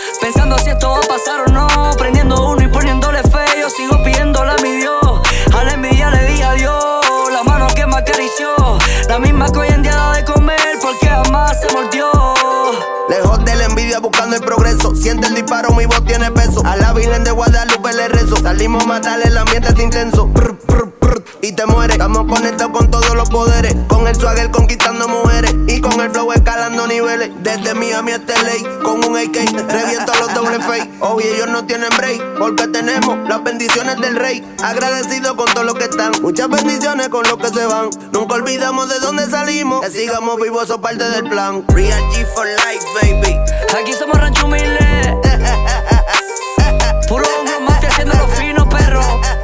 pensando si esto va a pasar o no. Prendiendo uno y poniéndole feo, sigo pidiéndole a mi Dios. A la envidia le di adiós, la mano que me acarició, la misma que hoy en día da de comer porque jamás se mordió. Lejos de la envidia buscando el progreso, siente el disparo, mi voz tiene peso. A la Virgen de Guadalupe le rezo, salimos a matar, el ambiente está intenso. Prr, prr, prr, y te mueres, estamos conectados con todos los poderes. Con el swagger conquistando mujeres y con el flow escalando niveles. Desde Miami hasta LA, con un AK, reviento a los doble fake. Hoy ellos no tienen break, porque tenemos las bendiciones del rey. Agradecido con todo lo que están, muchas bendiciones con los que se van. Nunca olvidamos de dónde salimos, que sigamos vivos, eso parte del plan. Real G for life, baby. Aquí somos Rancho Humilde, puro hombro mafia haciendo lo fino, perro.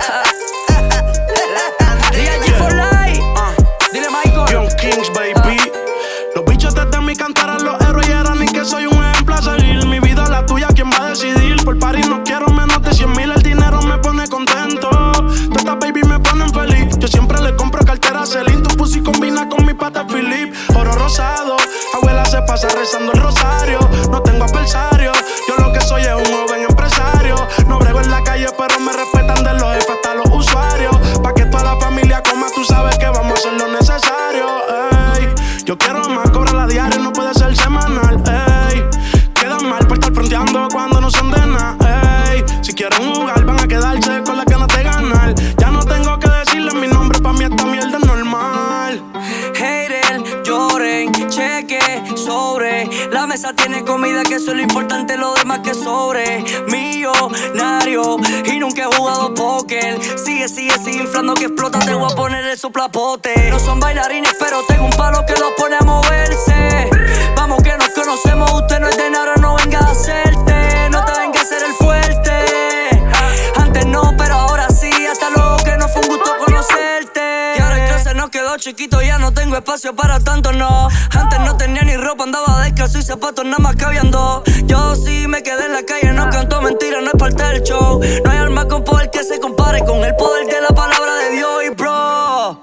Real G for life, dile Michael. Young Kings, baby. Los bichos desde mi cantera, los héroes eran y que soy un ejemplo a seguir. Mi vida, la tuya, ¿quién va a decidir? Por party no quiero menos de 100,000, el dinero me pone contento. Todas estas baby me ponen feliz. Yo siempre le compro cartera Celine. Tu pussy combina con mi pata Philip. Oro rosado, abuela se pasa rezando el rosario. No tengo adversario, yo lo que soy es un joven empresario. No brego en la calle pero me respetan de los jefes hasta los usuarios. Pa' que toda la familia coma, tú sabes que vamos a hacer lo necesario. Ey, yo quiero más, cobrar a diario, no puede ser semanal. Ey, quedan mal por estar fronteando cuando no son de nada. Ey, si quieren jugar van a quedarse con las ganas de ganar. Ya no tengo que decirles mi nombre, pa' mí esta mierda es normal. Hater, lloren, cheque, sobre. La mesa tiene comida, que eso es lo importante, lo demás que sobre. Millonario y nunca he jugado póker. Sigue inflando que explota, te voy a poner el soplapote. No son bailarines, pero tengo un palo que los pone a moverse. Vamos que nos conocemos, usted no es de nada, no venga a hacerte. No te venga a hacer el fuerte. Antes no, pero ahora sí, hasta luego que no fue un gusto conocerte. Y ahora que se nos quedó chiquito, ya no tengo espacio para tanto, no. Antes no tenía ni ropa, andaba descalzo y zapatos, nada más cabían dos. Yo sí me quedé en la calle, no canto mentira, no es parte del show. No hay arma con poder que se compare con el poder de la palabra de Dios. Y bro,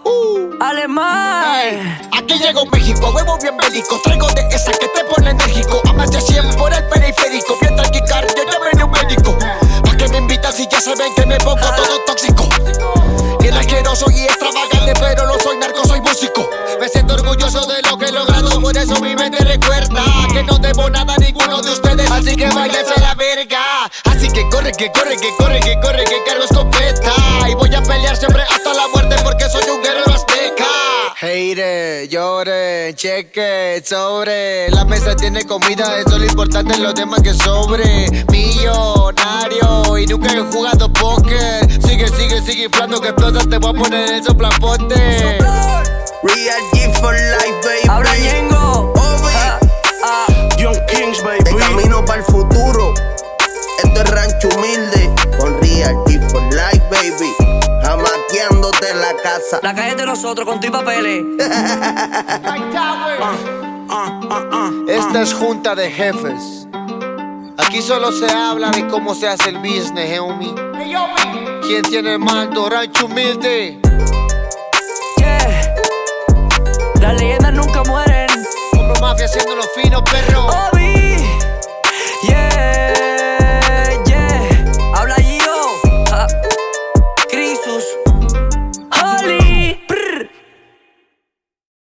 alemán. Aquí llegó México, huevo bien bélico. Traigo de esa que te pone enérgico. A más de 100 por el periférico. Bien taquicardia, llámeme un médico. ¿Pa' qué me invitan si ya saben que me pongo todo tóxico? Bien asqueroso y extravagante, pero no soy narco, soy músico. Me siento orgulloso de lo que he logrado, por eso mi mente recuerda que no debo nada a ninguno de ustedes, así que váyanse a la verga. Así que corre, que cargo escopeta. Y voy a pelear siempre hasta la muerte porque soy un guerrero azteca. Hater, llore, cheque, sobre. La mesa tiene comida, eso es lo importante, los demás que sobre. Millonario y nunca he jugado póker. Sigue inflando que explota, te voy a poner el soplapote. Real G for life, baby. Abra Ñengo. Young Kings, baby. De camino para el futuro. Esto es Rancho Humilde con Real G for life, baby. Jamaqueándote en la casa. La calle de nosotros con tu y papeles. Esta es junta de jefes. Aquí solo se habla de cómo se hace el business, homie. ¿Quién tiene el mando? Rancho Humilde. Yeah. Las leyendas nunca mueren. Hombro mafia haciendo lo fino, perro.